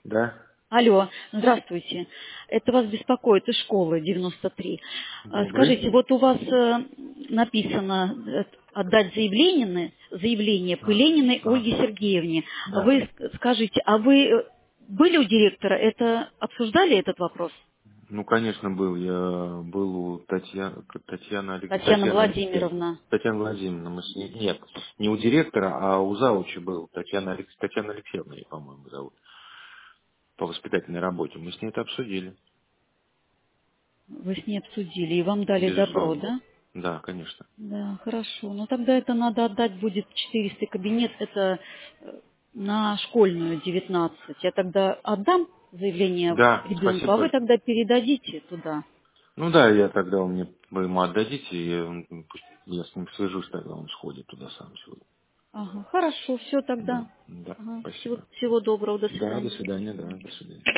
Да, Алло, здравствуйте. Это вас беспокоит из школы 93. Скажите, добрый. вот у вас написано отдать заявление по Лениной А, Ольге Сергеевне. да. Вы скажите, а вы были у директора? Это обсуждали этот вопрос? Ну, конечно, был. Я был у Татьяна Татьяны Алексеевны. Владимировна. Татьяна Владимировна, мы с ней... Нет, не у директора, а у завуча был. Татьяна Алексеевна, ее, по-моему, зовут. По воспитательной работе. Мы с ней это обсудили. Вы с ней обсудили и вам дали добро, Безусловно. да? Да, конечно. Да, хорошо. Но тогда это надо отдать будет 400 кабинет, это на школьную 19. Я тогда отдам заявление Да, ребенку, а вы спасибо. тогда передадите туда. Ну да, я тогда вы ему отдадите, и пусть я с ним свяжусь, тогда он сходит туда сам сегодня. Ага, хорошо, все Да, тогда. да, Ага, всего, спасибо. всего доброго, до Да, до свидания. свидания, да, до свидания.